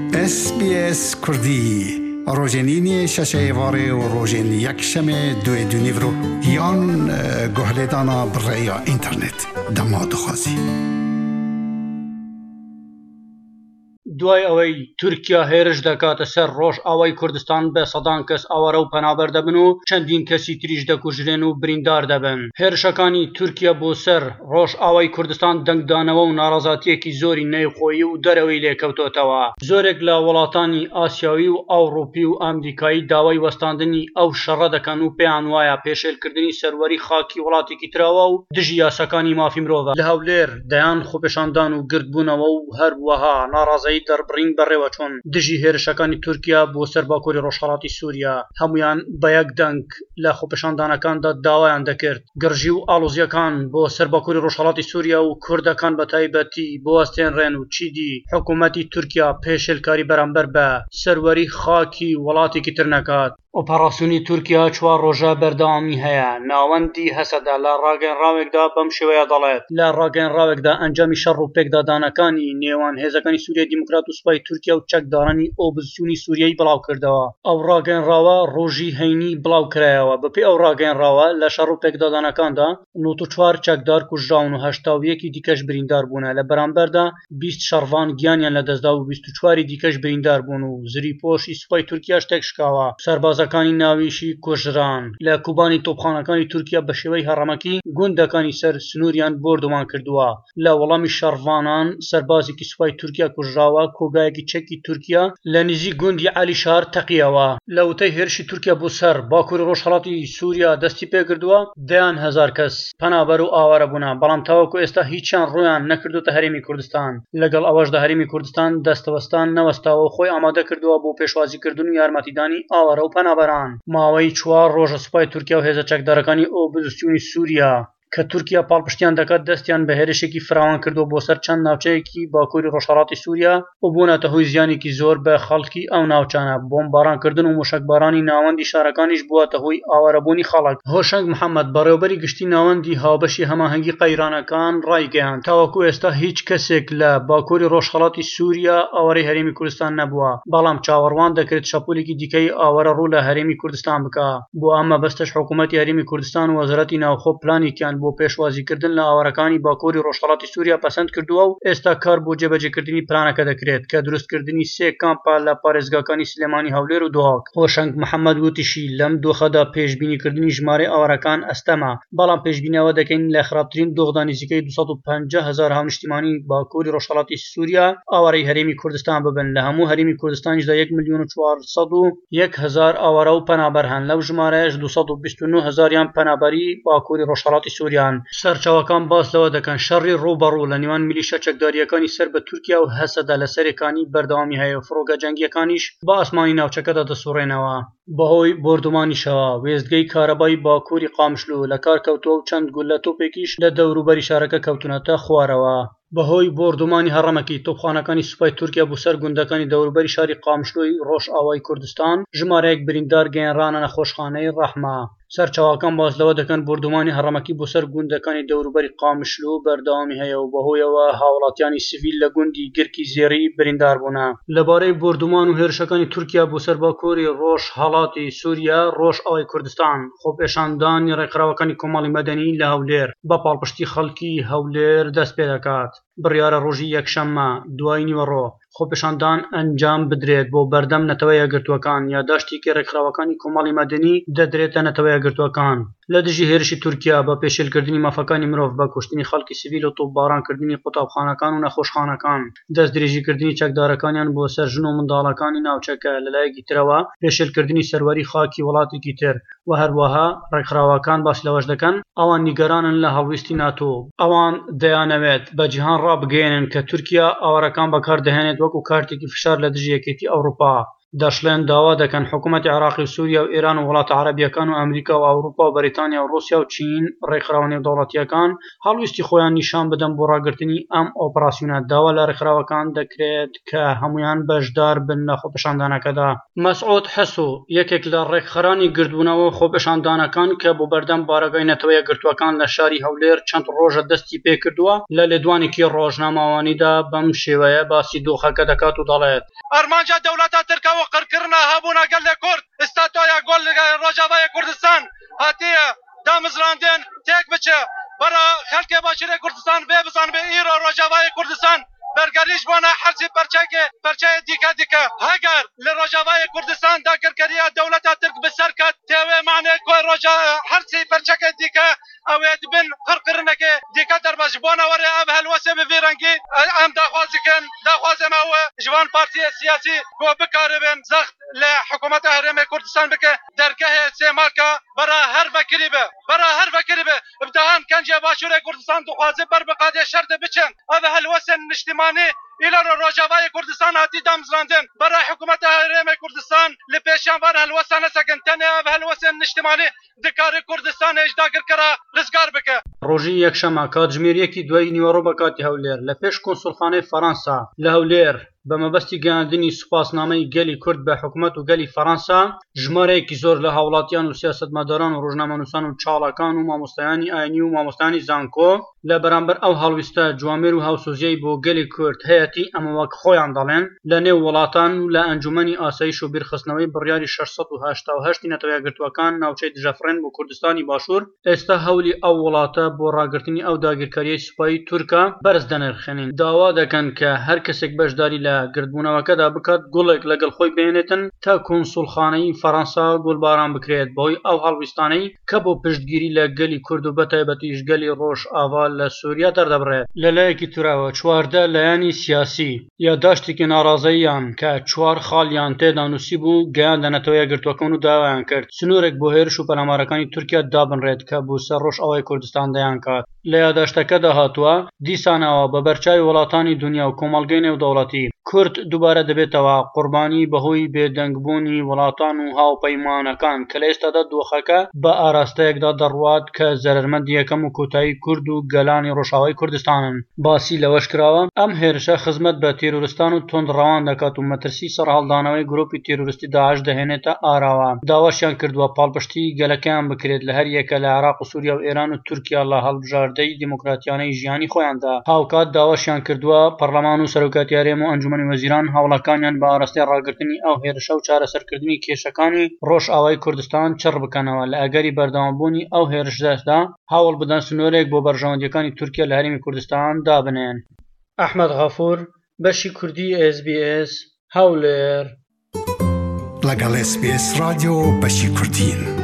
SBS کردی روزنینی ششه واره و روزن یک شمه دوی دونیورو یان گهلیدانا برای اینترنت دما دخوازی. دوای ئەوەی تورکیا هێرش دەکاتە سەر ڕۆژ ئاوای کوردستان بە سەدان کەس ئاوارە و پەنابەر دەبن و چەندین کەسی تریش دەکوژرێن و بریندار دەبن. هێرشەکانی تورکیا بۆ سەر ڕۆژ ئاوای کوردستان دەنگدانەوە و ناڕەزاتیەکی زۆری نێوخۆیی و دەرەوەی لێکەوتۆتەوە. زۆرێک لە وڵاتانی ئاسیاوی و ئەوڕۆپی و ئەمریکایی داوای وەستاندنی ئەو شەڕە دەکەن و پێیان وایە پێشێلکردنی سەروەری خاکی وڵاتێکی تراوە و دژی یاساکانی مافی مرۆڤە. لە هەولێر دەیان خۆپێشاندان و گردبوونەوە و هەروەها ناڕازایی دەربڕین بەڕێوە چۆن دژی هێرشەکانی تورکیا بۆ سەر باکووری ڕۆژهەڵاتی سووریا هەمویان بە یەک دەنگ لە خۆپێشاندانەکاندا داوایان دەکرد گەڕژی و ئاڵۆزیەکان بۆ سەر باکووری ڕۆژهەڵاتی سووریا و کوردەکان بە تایبەتی بوەستێنڕێن و چیدی حکوومەتی تورکیا پێشێلکاری بەرامبەر بە سەروەری خاکی وڵاتێکی تر نەکات. ئۆپەراسیۆنی تورکیا 4 ڕۆژە بەردەوامی هەیە. ناوەندی هەسەدا لە ڕاگەنراوێکدا بەم شێوەیە دەڵێت لە ڕاگەنراوێکدا ئەنجامی شەڕ و پێکدادانەکانی نێوان هێزەکانی سووریای دیموکرات و سوپای تورکیا و چەکدارانی ئۆپۆزیسیۆنی سووریایی بڵاو کردەوە. ئەو ڕاگەنراوە ڕۆژی هەینی بڵاو کرایەوە. بەپێی ئەو ڕاگەنراوە لە شەڕ و پێکدادانەکاندا 94 چەکدار کوژراون و 81 دیکەش بریندار بوونە. لە بەرامبەردا 20 شەڕڤان گیانیان لەدەستدا و 24 دیکەش بریندار بوون و زریپۆشی سوپای تورکیا شتێک شکاوە. سەربازەکانی ناویشی کوژران لە کوبانی تۆپخانەکانی تورکیا بە شێوەی هەڕەمەکی گوندەکانی سەر سنووریان بردومان کردووە. لە وەڵامی شەڕڤانان سەربازێکی سوپای تورکیا کوژراوە کۆگایەکی چەکی تورکیا لە نزیک گوندی عەلی شار تەقیەوە. لە وتەی هێرشی تورکیا بۆ سەر باکووری ڕۆژهەڵاتی سووریا دەستی پێکردووە 10,000 کەس پەنابەر و ئاوارە بوونە بەڵام تاوەکو ئێستا هیچیان ڕوویان نەکردوتە هەرێمی کوردستان. لەگەڵ ئەوەشدا هەرێمی کوردستان دەستەوەستان نەوەستاوە و خۆی ئامادە کردووە بۆ پێشوازیکردن و یارمەتیدانی ئاوارە و پەنابەران. ماوەی 4 ڕۆژە سوپای تورکیا و هێزە چەکدارەکانی ئۆپۆزیسیۆنی سووریا کە تورکیا پاڵپشتیان دەکات دەستیان بە هێرشێکی فراوان کردو بۆ سەر چەند ناوچەیەکی باکووری ڕۆژهەڵاتی سووریا و بوونەتە هۆی زیانێکی زۆر بە خەڵکی ئەو ناوچانە. بۆمبارانکردن و موشکبارانی ناوەندی شارەکانیش بووەتە هۆی ئاوارەبوونی خەڵک. هۆشنگ محەممەد بەڕێوەبەری گشتی ناوەندی هاوبەشی هەماهەنگی قەیرانەکان ڕایگەیاند تاوەکو ئێستا هیچ کەسێک لە باکووری ڕۆژهەڵاتی سووریا ئاوارەی هەرێمی کوردستان نەبووە بەڵام چاوەڕوان دەکرێت شەپۆلێکی دیکەی ئاوارە ڕوو لە هەرێمی کوردستان بکە. بۆ ئەمە بەستەش حکوومەتی هەرێمی کوردستان و وەزارەتی ناوخۆ پلانێکیان بۆ پێشوازیکردن لە ئاوارەکانی باکووری ڕۆژهەڵاتی سووریا پەسەند کردووە و ئێستا کار بۆ جێبەجێکردنی پلانەکە دەکرێت کە دروستکردنی 3 کامپا لە پارێزگاکانی سلێمانی هەولێر و دۆهاک. هۆشنگ محەممەد وتیشی لەم دۆخەدا پێشبینیکردنی ژمارەی ئاوارەکان ئەستەمە بەڵام پێشبینیەوە دەکەین لە خراپترین دۆخدا نزیکەی 250,000 هاونیشتیمانی باکووری ڕۆژهەڵاتی سووریا ئاوارەی هەرێمی کوردستان ببن. لە هەموو هەرێمی کوردستانیشدا 1,401,000 ئاوارە و پەنابەر هەن. لەو ژمارەیەش 229,000 یان پەنابەری باکووری ڕۆژهەڵاتی سووریان. سەرچاوەکان باس لەوە دەکەن شەڕی ڕووبەڕوو لە نێوان میلیشە چەکداریەکانی سەر بە تورکیا و هەسەدا لە سەرەکانی بەردەوامی هەیە و فڕۆکە جەنگیەکانیش بە ئاسمانی ناوچەکەدا دەسوڕێنەوە. بەهۆی بردومانیشەوە وێستگەی کارەبای باکووری قامشلو لە کار کەوتووە و چەند گولە تۆپێکیش لە دەوروبەری شارەکە کەوتونەتە خوارەوە. بەهۆی بردومانی هەڕەمەکی تۆپخانەکانی سوپای تورکیا بۆ سەر گوندەکانی دەوروبەری شاری قامشلۆی ڕۆژ ئاوای کوردستان ژمارەیەک بریندار گەیەنرانە نەخۆشخانەی ڕەحمە. سەرچاوەکان باس لەوە دەکەن بردومانی هەڕەمەکی بۆ سەر گوندەکانی دەوروبەری قامشلو بەردەوامی هەیە و بەهۆیەوە هاوڵاتیانی سیڤیل لە گوندی گرکی زێڕی بریندار بوونە. لەبارەی بردومان و هێرشەکانی تورکیا بۆ سەر باکووری ڕۆژهەڵاتی سووریا ڕۆژ ئاوای کوردستان خۆپێشاندانی ڕێکخراوەکانی کۆمەڵی مەدەنی لە هەولێر بە پاڵپشتی خەڵکی هەولێر دەست پێ دەکات. بڕیارە ڕۆژی یەکشەممە دوای نیوەڕۆ خۆپێشاندان ئەنجام بدرێت بۆ بەردەم نەتەوە یەکگرتووەکان یا داشتێکی ڕێکخراوەکانی کۆمەڵی مەدەنی دەدرێتە نەتەوە یەکگرتووەکان. لە دژی هێرشی تورکیا بە پێشێلکردنی مافەکانی مرۆڤ بە کوشتنی خەڵکی سیڤیل و تۆپبارانکردنی قوتابخانەکان و نەخۆشخانەکان دەست درێژیکردنی چەکدارەکانیان بۆ سەر ژن و منداڵەکانی ناوچەکە لەلایەکی ترەوە پێشێلکردنی سەروەری خاکی وڵاتێکی تر و هەروەها ڕێکخراوەکان باس لەوەش دەکەن ئەوان نیگەرانن لە هەڵویستی ناتۆ. ئەوان دەیانەوێت بە جیهان ڕابگەێنن کە تورکیا ئاوارەکان بەکاردەهێنێت وەکو کارتێکی فشار لە دژی یەکێتی ئەوروپا. دەشڵێن داوا دەکەن حکوومەتی عێراقی و سووریا و ئێران و وڵاتە عەرەبیەکان و ئەمریکا و ئەوروپا و بەریتانیا و رووسیا و چین ڕێکخراوە نێودەوڵەتیەکان هەڵویستی خۆیان نیشان بدەن بۆ ڕاگررتنی ئەم ئۆپراسیۆنە. داوا لە ڕێکخراوەکان دەکرێت کە هەمویان بەشدار بن لە خۆپیشاندانەکەدا. مەسعود حەسو یەکێک لە ڕێکخەرانی گردبوونەوە خۆپیشاندانەکان کە بۆ بەردەم بارەگای نەتەوەیە گرتوەکان لە شاری هەولێر چەند ڕۆژە دەستی پێکردووە لە لێدوانێکی ڕۆژنامەوانیدا بەم شێوەیە باسی دۆخەکە دەکات و دەڵێت ئەرمانجا دەوڵەتە ترکەوە قڕکردنا هەبوونا گەل لە کورد ئستاتۆیا گۆل ڕۆژاوای کوردستان هاتیە دامزراندن تێک بچە بەرە خەڵکێ باشیرە کوردستان بێ بزان بێ ئیرۆ ڕۆژاوای کوردستان بەرگەریش بۆنە حرسی پەرچەیە دیکە هەگەر لە ڕۆژاوای کوردستان داگرکەریە دەوڵەتە ترک بەسەرکەت تێوێ مانێ کۆی ڕۆژا حرسی پەرچەکە دیکە ئەوێ دبن قڕکردنەکە دیکە دەربەش بۆنە وەرێ ئەم هەلوەسێ بڤێ ڕەنگی ئەم داخوازیکەن داخوازێمەوە ژوان پارتیە سیاسی بۆ بکاربن زەخت لە حکوومەتە هەرێمی کوردستان بکە دەرگەهێ سێماکە بەرە هەر بەکری بێ ابتهان کەنجێ باشوورێ کوردستان دخوازێ بەر بقادێ شەردە بچن ئەو هەلوەسێن نیشتیمانی إلى الرجاوي كردستان هاتي دامزراندن برا حكومة هرم كردستان لبيشان وان هلوسان سكن تنه هلوسان اجتماعي دكار كردستان اجدا كرا رزگار بك روجي يكشما كاتجميريكي دوي نيورو بكاتي هولير لبيش كونسولخانه فرنسا لهولير بەمەبەستی گەیاندنی سوپاسنامەی گەلی کورد بە حکوومەت و گەلی فەرەنسا ژمارەیەکی زۆر لە هاوڵاتیان و سیاسەتمەداران و ڕۆژنامەنووسان و چاڵەکان و مامۆستایانی ئاینی و مامۆستانی زانکۆ لە بەرامبەر ئەو هەڵویستە جوامێر و هاوسۆزیەی بۆ گەلی کورد هەیەتی ئەمە وەک خۆیان دەڵێن لە نێو وڵاتان و لە ئەنجومەنی ئاسایش و بیرخستنەوەی بڕیاری 688 نەتەوەیە گرتوەکان ناوچەی دژەفرێن بۆ کوردستانی باشوور ئێستا هەولی ئەو وڵاتە بۆ ڕاگررتنی ئەو داگیرکاریەی سوپایی تورکە بەرز دەنرخێنین. داوا دەکەن کە هەر کەسێک بەشداری لە گردبوونەوەکەدا بکات گوڵێک لەگەڵ خۆی بێنێتن تا کۆنسوڵخانەی فەرەنسا گوڵباران بکرێت بۆی ئەو هەڵویستانەی کە بۆ پشتگیری لە گەلی کورد و بەتایبەتیش گەلی ڕۆژ ئاوا لە سووریا دەردەبڕێت. لەلایەکی تراوە چواردە لایانی سیاسی یادداشتێکی ناڕازەییان کە چوار خاڵیان تێدا نووسی بوو گەیان لە نەتەوەیە گرتوەکەن و داوایان کرد سنوورێک بۆ هێرش و پەلامارەکانی تورکیا دابنرێت کە بوو سەر ڕۆژ ئەوەی کوردستان دەیان کات. لە یادداشتەکەدا هاتووە دیسانەوە بە بەرچاوی وڵاتانی دنیا و کۆمەڵگەی نێودەوڵەتی کورد دووبارە دەبێتەوە قوربانی بەهۆی بێدەنگبوونی وڵاتان و هاوپەیمانەکان کە لە ئێستادا دۆخەکە بە ئاراستەیەکدا دەڕوات کە زەرمەند یەکەم و کۆتایی کورد و گەلانی ڕۆژاوای کوردستانن. باسی لەوەش کراوە ئەم هێرشە خزمەت بە تێرۆریستان و تۆندڕەوان دەکات و مەترسی سەرهەڵدانەوەی گرۆپی تێرۆریستی داعش دەهێنێتە ئاراوە. داواشیان کردووە پاڵپشتی گەلەکەیان بکرێت لە هەر یەکە لە عێراق و سووریا و ئێران و تورکیا لە هەڵبژاردەی دیموکراتیانەی ژیانی خۆیاندا. هاوکات داواشیان کردووە پەرلەمان و سەرۆکاتی هەرێم و ئەنجومەنی وەزیران هەوڵەکانیان بە ئاراستەی ڕاگررتنی ئەو هێرشە و چارەسەرکردنی کێشەکانی ڕۆژ ئاوای کوردستان چڕ بکەنەوە لە ئەگەری بەردەوامبوونی ئەو هێرشدەدا هەوڵ بدەن سنوورێک بۆ بەرژەوەندیەکانی تورکیا لە هەرێمی کوردستان دابنێن. ئەحمەد غەفوور بەشی کوردی SBS هەولێر لەگەڵ SBS رادیۆ بەشی کوردین.